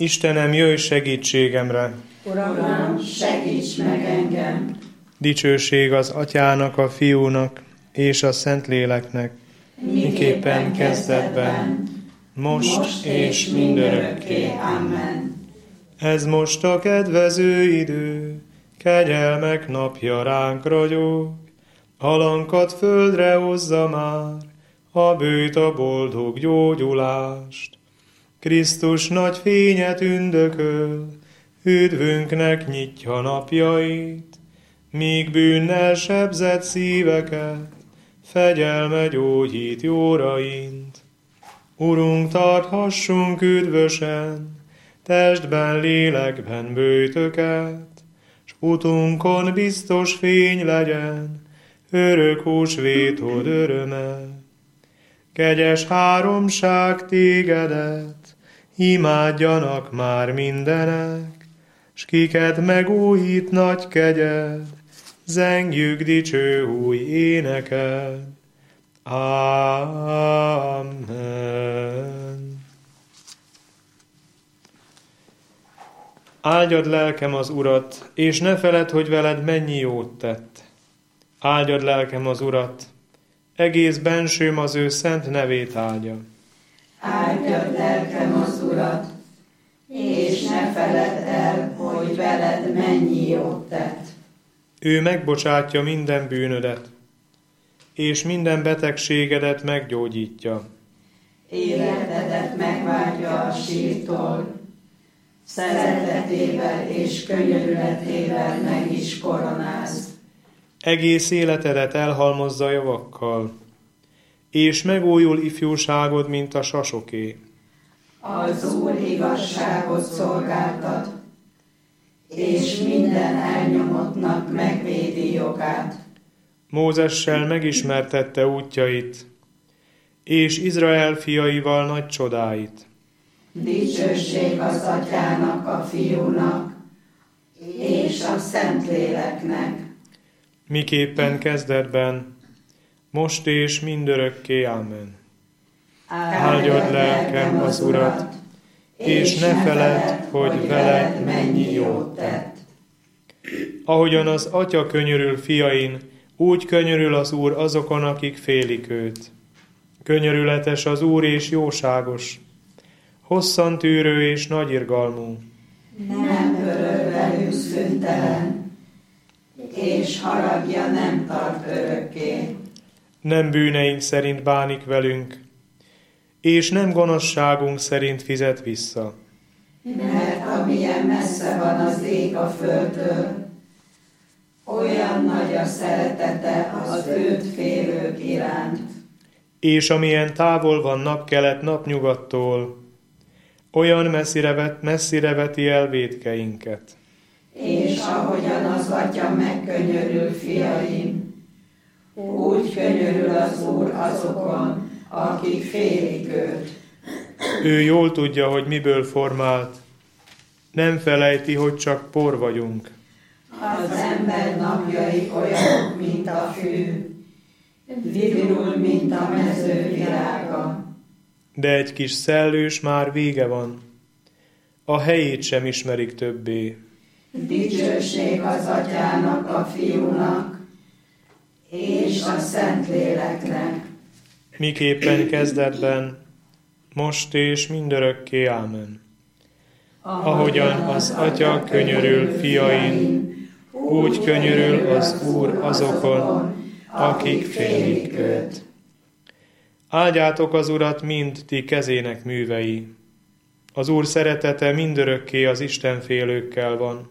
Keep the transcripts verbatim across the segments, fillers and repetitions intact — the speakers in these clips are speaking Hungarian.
Istenem, jöjj segítségemre! Uram, segíts meg engem! Dicsőség az Atyának, a Fiúnak és a Szentléleknek, miképpen kezdetben, most, most és mindörökké. Amen. Ez most a kedvező idő, kegyelmek napja ránk ragyog, alankat földre hozza már, a bőt a boldog gyógyulást. Krisztus nagy fényet ündököl, üdvünknek nyitja napjait, míg bűnnel sebzett szíveket, fegyelme gyógyít jóraint. Urunk, tarthassunk üdvösen, testben, lélekben bőtöket, s utunkon biztos fény legyen, örök húsvétod öröme. Kegyes háromság tégedet, imádjanak már mindenek, s kiket megújít nagy kegyed, zengjük dicső új éneket. Amen. Áldjad lelkem az Urat, és ne feledd, hogy veled mennyi jót tett. Áldjad lelkem az Urat, egész bensőm az ő szent nevét áldja. Áldjad lelkem az Urat, és ne feledd el, hogy veled mennyi jót tett. Ő megbocsátja minden bűnödet, és minden betegségedet meggyógyítja. Életedet megváltja a sírtól, szeretetével és könyörületével meg is koronáz. Egész életedet elhalmozza javakkal, és megújul ifjúságod, mint a sasoké. Az Úr igazságot szolgáltat, és minden elnyomottnak megvédi jogát. Mózessel megismertette útjait, és Izrael fiaival nagy csodáit. Dicsőség az Atyának, a Fiúnak, és a Szentléleknek. Miképpen kezdetben, most és mindörökké. Amen. Áldjad lelkem az Urat, és ne feledd, hogy veled mennyi jót tett. Ahogyan az Atya könyörül fiain, úgy könyörül az Úr azokon, akik félik őt. Könyörületes az Úr és jóságos, hosszan tűrő és nagyirgalmú. Nem örül velünk szüntelen, és haragja nem tart örökké. Nem bűneink szerint bánik velünk, és nem gonoszságunk szerint fizet vissza. Mert amilyen messze van az ég a földtől, olyan nagy a szeretete az őt félők iránt. És amilyen távol van napkelet napnyugattól, olyan messzire, vet, messzire veti el vétkeinket. És ahogyan az Atya megkönyörül fiaim, úgy könyörül az Úr azokon, akik félik őt. Ő jól tudja, hogy miből formált, nem felejti, hogy csak por vagyunk. Az ember napjai olyanok, mint a fű, virul, mint a mező virága. De egy kis szellős már vége van, a helyét sem ismerik többé. Dicsőség az Atyának, a Fiúnak, és a Szentléleknek. Miképpen kezdetben, most és mindörökké. Amen. Ahogyan az Atya könyörül fiain, úgy könyörül az Úr azokon, akik félik őt. Áldjátok az Urat mind ti kezének művei. Az Úr szeretete mindörökké az istenfélőkkel van,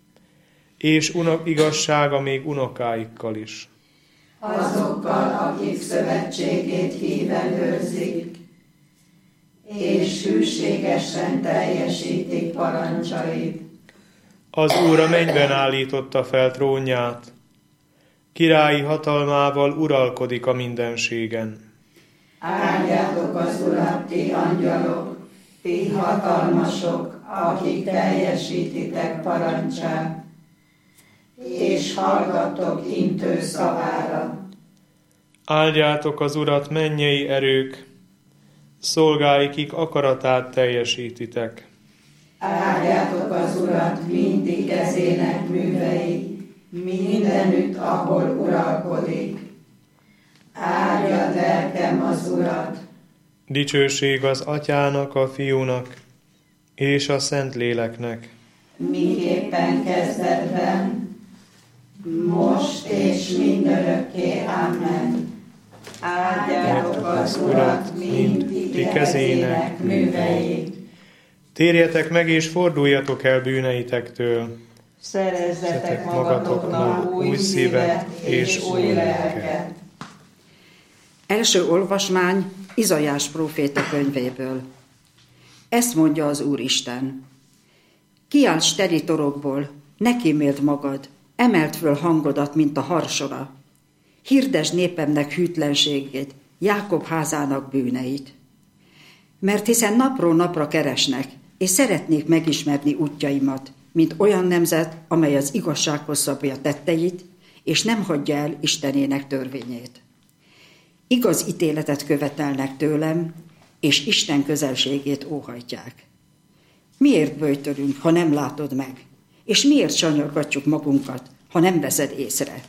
és unok igazsága még unokáikkal is. Azokkal, akik szövetségét híven őrzik, és hűségesen teljesítik parancsait. Az Úr a mennyben állította fel trónját, királyi hatalmával uralkodik a mindenségen. Áldjátok az Urat, ti angyalok, ti hatalmasok, akik teljesítitek parancsát, és hallgatok intő szavára. Áldjátok az Urat, mennyei erők, szolgái, kik akaratát teljesítitek. Áldjátok az Urat mindig kezének művei, mindenütt, ahol uralkodik. Áldjad lelkem az Urat. Dicsőség az Atyának, a Fiúnak és a Szentléleknek. Miképpen kezdetben, most és mindörökké. Amen. Áldjátok az Urat mind ti kezének művei. Térjetek meg és forduljatok el bűneitektől. Szerezzetek magatoknak új szívet és új lelket. Első olvasmány Izaiás próféta könyvéből. Ezt mondja az Úristen. Kiálts teli torokból, ne kíméld magad, emeld föl hangodat, mint a harsora. Hirdesd népemnek hűtlenségét, Jákob házának bűneit. Mert hiszen napról napra keresnek, és szeretnék megismerni útjaimat, mint olyan nemzet, amely az igazsághoz szabja tetteit, és nem hagyja el Istenének törvényét. Igaz ítéletet követelnek tőlem, és Isten közelségét óhajtják. Miért böjtölünk, ha nem látod meg? És miért sanyargatjuk magunkat, ha nem veszed észre?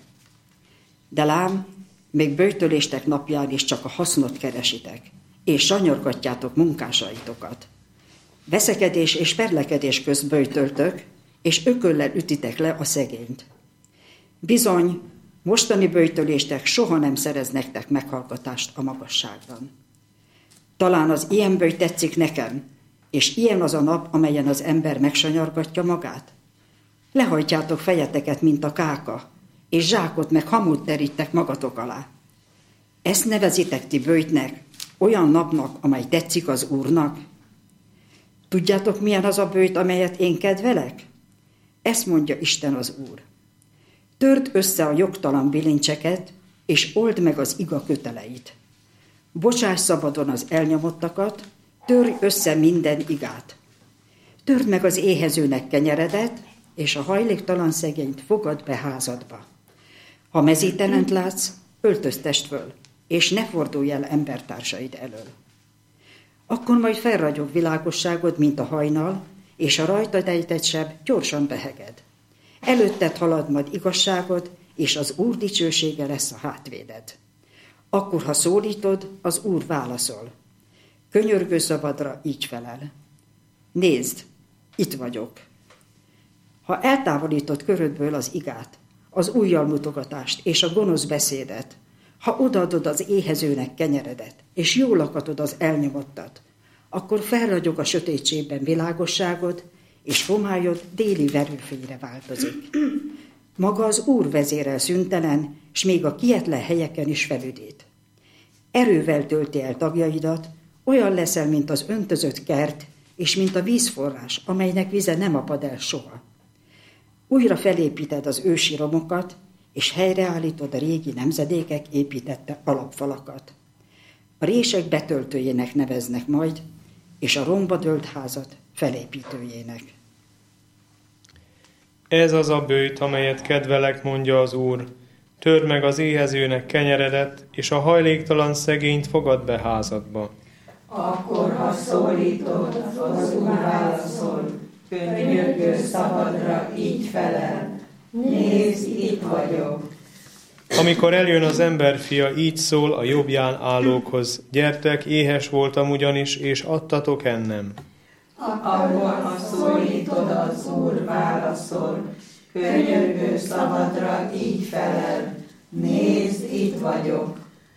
De lám, még böjtöléstek napján is csak a hasznot keresitek, és sanyargatjátok munkásaitokat. Veszekedés és perlekedés közt böjtöltök, és ököllel ütitek le a szegényt. Bizony, mostani böjtöléstek soha nem szerez nektek meghallgatást a magasságban. Talán az ilyen böjt tetszik nekem, és ilyen az a nap, amelyen az ember megsanyargatja magát? Lehajtjátok fejeteket, mint a káka, és zsákot meg hamut terítek magatok alá. Ezt nevezitek ti böjtnek, olyan napnak, amely tetszik az Úrnak? Tudjátok, milyen az a böjt, amelyet én kedvelek? Ezt mondja Isten az Úr. Törd össze a jogtalan bilincseket, és old meg az iga köteleit. Bocsáss szabadon az elnyomottakat, törj össze minden igát. Törd meg az éhezőnek kenyeredet, és a hajléktalan szegényt fogad be házadba. Ha mezítelent látsz, öltöztest föl, és ne fordulj el embertársaid elől. Akkor majd felragyog világosságod, mint a hajnal, és a rajtad ejtett seb gyorsan beheged. Előtted halad majd igazságod, és az Úr dicsősége lesz a hátvéded. Akkor, ha szólítod, az Úr válaszol. Könyörgő szabadra így felel. Nézd, itt vagyok. Ha eltávolítod körödből az igát, az ujjal mutogatást és a gonosz beszédet, ha odaadod az éhezőnek kenyeredet, és jól lakatod az elnyomottat, akkor felragyog a sötétségben világosságod, és fomályod déli verőfényre változik. Maga az Úr vezérel szüntelen, s még a kietlen helyeken is felüdít. Erővel tölti el tagjaidat, olyan leszel, mint az öntözött kert, és mint a vízforrás, amelynek vize nem apad el soha. Újra felépíted az ősi romokat, és helyreállítod a régi nemzedékek építette alapfalakat. A rések betöltőjének neveznek majd, és a romba dőlt házat felépítőjének. Ez az a böjt, amelyet kedvelek, mondja az Úr. Törd meg az éhezőnek kenyeredet, és a hajléktalan szegényt fogad be házadba. Akkor, ha szólítod, az Úr válaszol, könyörgő szabadra így felel. Nézd, itt vagyok. Amikor eljön az emberfia, így szól a jobbján állókhoz. Gyertek, éhes voltam ugyanis, és adtatok ennem. Akkor, ha szólítod, az Úr válaszol, könyörgő szabadra így felel. Nézd, itt vagyok.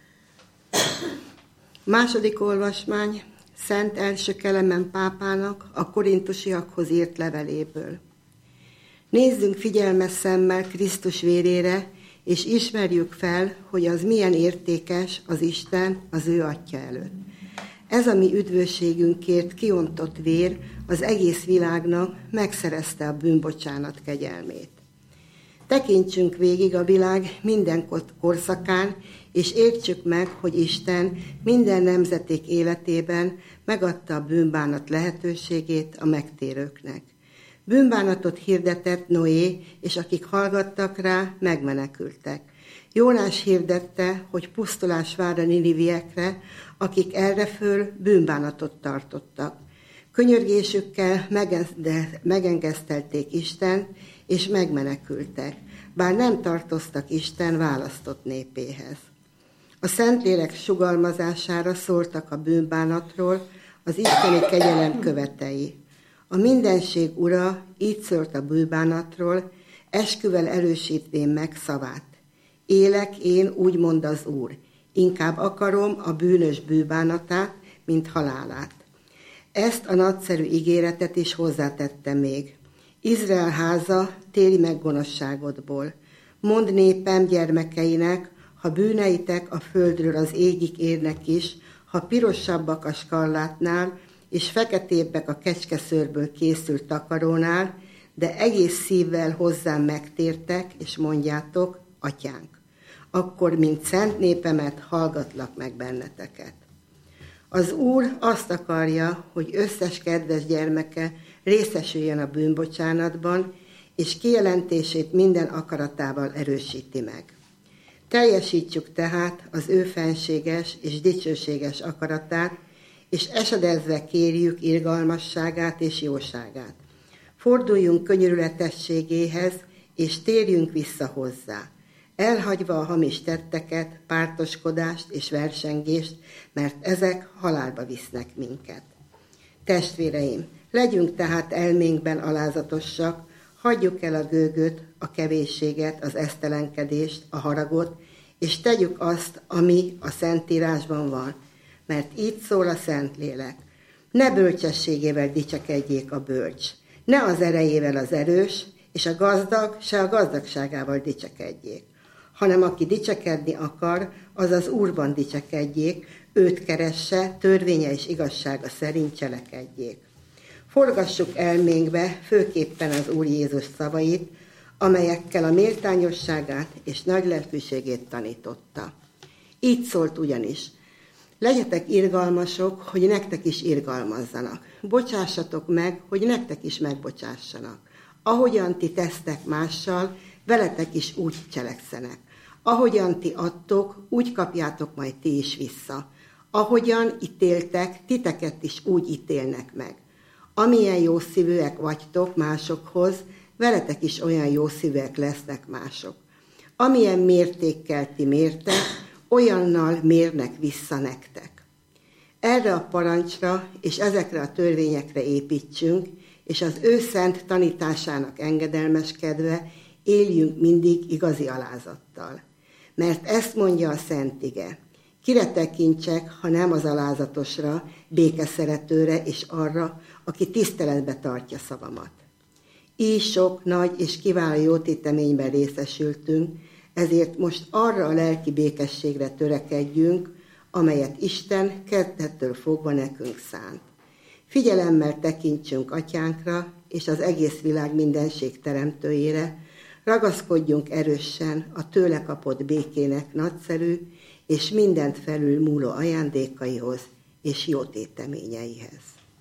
Második olvasmány Szent első Kelemen pápának a korintusiakhoz írt leveléből. Nézzünk figyelmes szemmel Krisztus vérére, és ismerjük fel, hogy az milyen értékes az Isten az ő Atyja előtt. Ez a mi üdvösségünkért kiontott vér az egész világnak megszerezte a bűnbocsánat kegyelmét. Tekintsünk végig a világ minden korszakán, és értsük meg, hogy Isten minden nemzeték életében megadta a bűnbánat lehetőségét a megtérőknek. Bűnbánatot hirdetett Noé, és akik hallgattak rá, megmenekültek. Jónás hirdette, hogy pusztulás vár a niniviekre, akik erre föl bűnbánatot tartottak. Könyörgésükkel megengesztelték Istent, és megmenekültek, bár nem tartoztak Isten választott népéhez. A Szentlélek sugalmazására szóltak a bűnbánatról az isteni kegyelem követei. A mindenség ura így szólt a bűnbánatról, esküvel erősítvén meg szavát. Élek én, úgy mond az Úr, inkább akarom a bűnös bűnbánatát, mint halálát. Ezt a nagyszerű ígéretet is hozzátette még. Izrael háza, térj meg gonoszságodból. Mondd népem gyermekeinek, ha bűneitek a földről az égig érnek is, ha pirosabbak a skarlátnál, és feketébbek a kecskeszőrből készült takarónál, de egész szívvel hozzám megtértek, és mondjátok, atyánk. Akkor, mint szent népemet, hallgatlak meg benneteket. Az Úr azt akarja, hogy összes kedves gyermeke részesüljön a bűnbocsánatban, és kijelentését minden akaratával erősíti meg. Teljesítsük tehát az ő fenséges és dicsőséges akaratát, és esedezve kérjük irgalmasságát és jóságát. Forduljunk könyörületességéhez, és térjünk vissza hozzá, elhagyva a hamis tetteket, pártoskodást és versengést, mert ezek halálba visznek minket. Testvéreim, legyünk tehát elménkben alázatosak, hagyjuk el a gőgöt, a kevésséget, az esztelenkedést, a haragot, és tegyük azt, ami a Szentírásban van, mert így szól a Szentlélek. Ne bölcsességével dicsekedjék a bölcs, ne az erejével az erős, és a gazdag se a gazdagságával dicsekedjék, hanem aki dicsekedni akar, az az Úrban dicsekedjék, őt keresse, törvénye és igazsága szerint cselekedjék. Forgassuk elménkbe főképpen az Úr Jézus szavait, amelyekkel a méltányosságát és nagy lelkűségét tanította. Így szólt ugyanis: legyetek irgalmasok, hogy nektek is irgalmazzanak. Bocsássatok meg, hogy nektek is megbocsássanak. Ahogyan ti tesztek mással, veletek is úgy cselekszenek. Ahogyan ti adtok, úgy kapjátok majd ti is vissza. Ahogyan ítéltek, titeket is úgy ítélnek meg. Amilyen jó szívűek vagytok másokhoz, veletek is olyan jó szívűek lesznek mások. Amilyen mértékkel ti mértek, olyannal mérnek vissza nektek. Erre a parancsra és ezekre a törvényekre építsünk, és az ő szent tanításának engedelmeskedve éljünk mindig igazi alázattal. Mert ezt mondja a Szent Ige: kire tekintsek, ha nem az alázatosra, békeszeretőre és arra, aki tiszteletbe tartja szavamat. Így sok nagy és kiváló jótéteményben részesültünk, ezért most arra a lelki békességre törekedjünk, amelyet Isten kezdettől fogva nekünk szánt. Figyelemmel tekintsünk atyánkra és az egész világ mindenség teremtőjére, ragaszkodjunk erősen a tőle kapott békének nagyszerű és mindent felül múló ajándékaihoz és jó téteményeihez.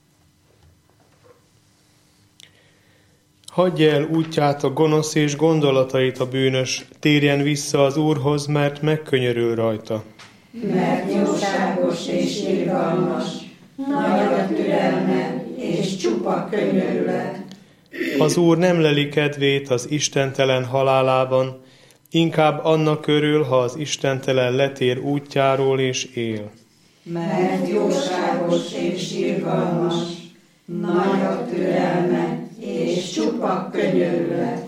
Hagyj el útját a gonosz és gondolatait a bűnös, térjen vissza az Úrhoz, mert megkönyörül rajta. Mert jóságos és irgalmas, nagy a türelme és csupa könyörület. Az Úr nem leli kedvét az istentelen halálában, inkább annak körül, ha az istentelen letér útjáról és él. Mert jóságos és irgalmas, nagy a türelme és csupa könyörület.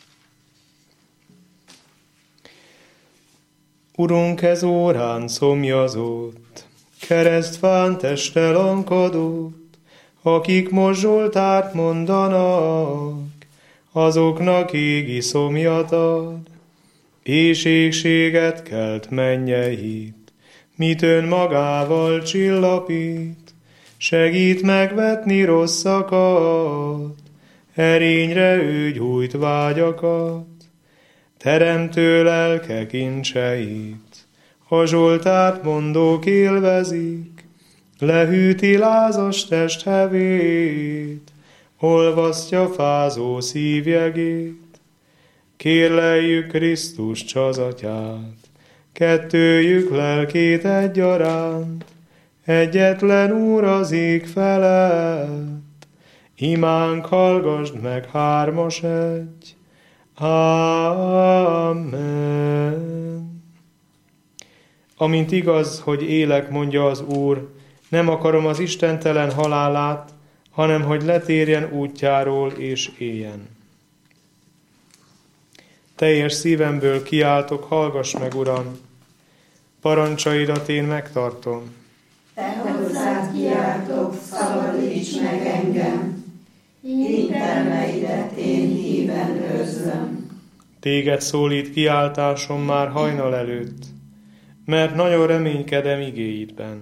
Urunk, ez órán szomjazott, keresztfán teste lankadott, akik most Zsoltárt mondanak, azoknak égi szomjat ad, és égséget kelt mennyeit, mit ön magával csillapít, segít megvetni rosszakat, erényre ő gyújt vágyakat, teremtő lelke kincseit, a Zsoltárt mondók élvezik, lehűti lázas testhevét, olvasztja fázó szívjegét. Kérleljük Krisztus csazatyát, kettőjük lelkét egyaránt, egyetlen Úr az ég felett, imánk hallgasd meg, hármas egy. Amen. Amint igaz, hogy élek, mondja az Úr, nem akarom az istentelen halálát, hanem hogy letérjen útjáról és éljen. Teljes szívemből kiáltok, hallgass meg, Uram, parancsaidat én megtartom. Te hozzád kiáltok, szabadíts meg engem, intelmeidet én híven őrzöm. Téged szólít kiáltásom már hajnal előtt, mert nagyon reménykedem igéidben.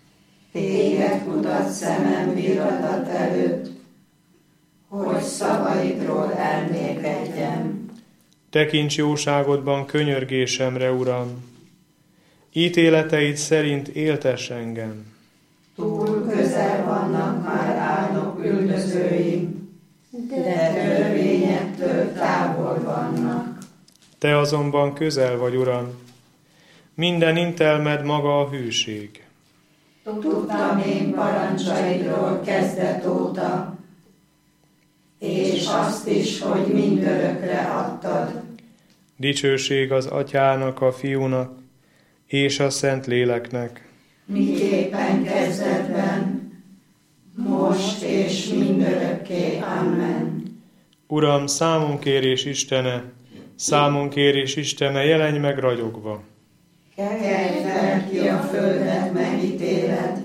Téged kutat szemem virradat előtt, hogy szavaidról elmélkedjem. Tekints jóságodban könyörgésemre, Uram, ítéleteid szerint éltess engem. Túl közel vannak már álnok üldözőim, de törvényettől távol vannak. Te azonban közel vagy, Uram, minden intelmed maga a hűség. Tudtam én parancsaidról kezdet óta, és azt is, hogy mindörökre adtad. Dicsőség az Atyának, a Fiúnak és a Szentléleknek. Miképpen kezdetben, most és mindörökké. Amen. Uram, számunkérés Istene, számunkérés Istene, jelenj meg ragyogva. Kelj fel ki a földet megítéled,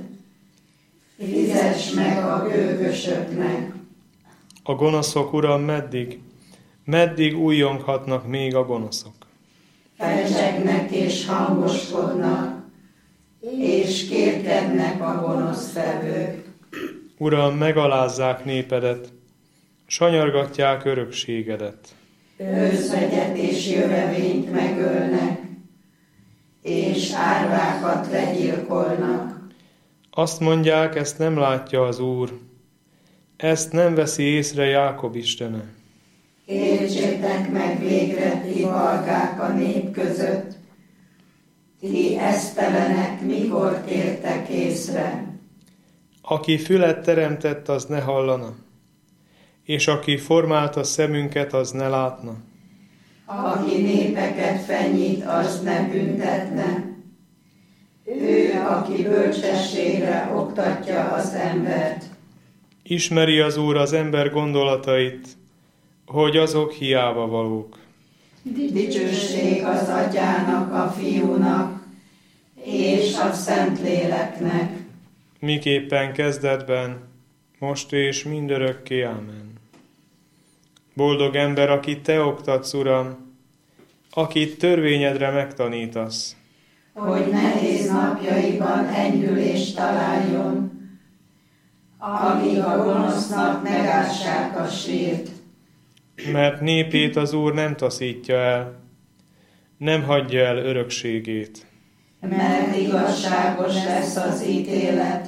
fizess meg a gőgösöknek. A gonoszok, Uram, meddig? Meddig újjonghatnak még a gonoszok? Fecsegnek és hangoskodnak, és kérkednek a gonosztevők. Uram, megalázzák népedet, sanyargatják örökségedet. Őszvegyet és jövevényt megölnek, és árvákat legyilkolnak. Azt mondják, ezt nem látja az Úr, ezt nem veszi észre Jákob Istene. Értsétek meg végre, ti valgák a nép között, ti esztelenek, mikor tértek észre. Aki fület teremtett, az ne hallana, és aki formálta szemünket, az ne látna. Aki népeket fenyít, az ne büntetne. Ő, aki bölcsességre oktatja az embert. Ismeri az Úr az ember gondolatait, hogy azok hiába valók. Dicsőség az Atyának, a Fiúnak és a Szentléleknek. Miképpen kezdetben, most és mindörökké. Ámen. Boldog ember, akit te oktatsz, Uram, akit törvényedre megtanítasz. Hogy nehéz napjaiban enyhülést találjon, amíg a gonosznak megássák a sírt. Mert népét az Úr nem taszítja el, nem hagyja el örökségét. Mert igazságos lesz az ítélet,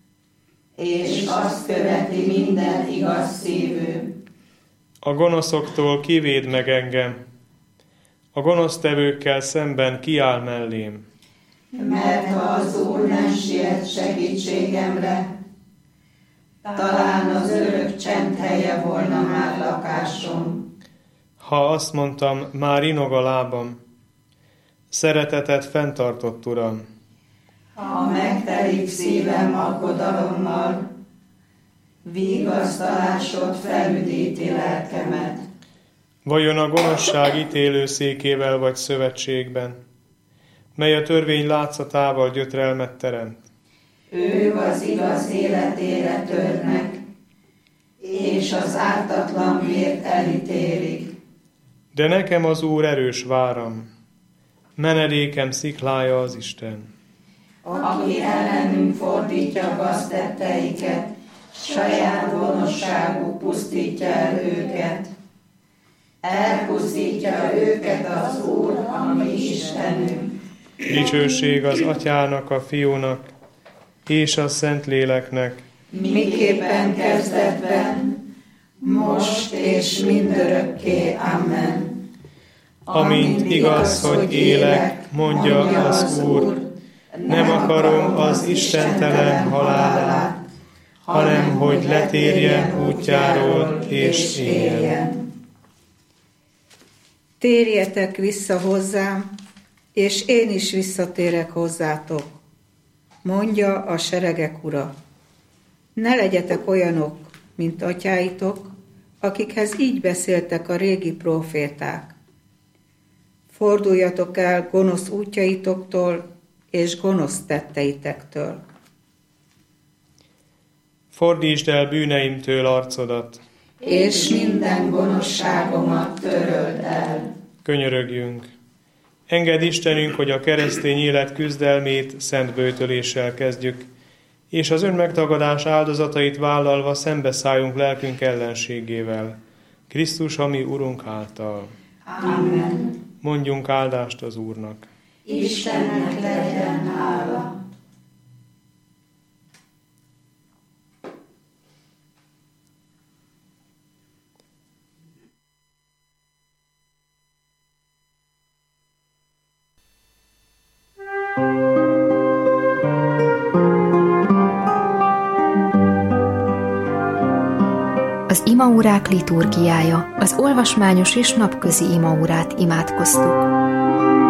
és azt követi minden igaz szívű. A gonoszoktól kivéd meg engem, a gonosztevőkkel szemben kiáll mellém. Mert ha az Úr nem siet segítségemre, talán az örök csend helye volna már lakásom. Ha azt mondtam, már inog a lábam, szeretetet fenntartott, Uram. Ha megtelik szívem aggodalommal, vigasztalásod felüdíti lelkemet. Vajon a gonoszság ítélőszékével vagy szövetségben, mely a törvény látszatával gyötrelmet teremt? Ők az igaz életére törnek, és az ártatlan vért elítélik. De nekem az Úr erős váram, menedékem sziklája az Isten. Aki ellenünk fordítja gaztetteiket, saját gonoszságuk pusztítja el őket. Elpusztítja őket az Úr, a mi Istenünk. Dicsőség az Atyának, a Fiúnak és a Szentléleknek. Miképpen kezdetben, most és mindörökké. Amen. Amint igaz, hogy élek, mondja az Úr, Nem akarom az istentelen halálát, hanem hogy letérjen útjáról és éljen. Térjetek vissza hozzám, és én is visszatérek hozzátok, mondja a seregek Ura. Ne legyetek olyanok, mint atyáitok, akikhez így beszéltek a régi próféták. Forduljatok el gonosz útjaitoktól és gonosz tetteitektől. Fordítsd el bűneimtől arcodat, és minden gonoszságomat töröld el. Könyörögjünk! Engedd Istenünk, hogy a keresztény élet küzdelmét szent böjtöléssel kezdjük, és az önmegtagadás áldozatait vállalva szembeszálljunk lelkünk ellenségével, Krisztus, ami Urunk által. Amen. Mondjunk áldást az Úrnak. Istennek legyen hála. Az imaórák liturgiája, az olvasmányos és napközi imaórát imádkoztuk.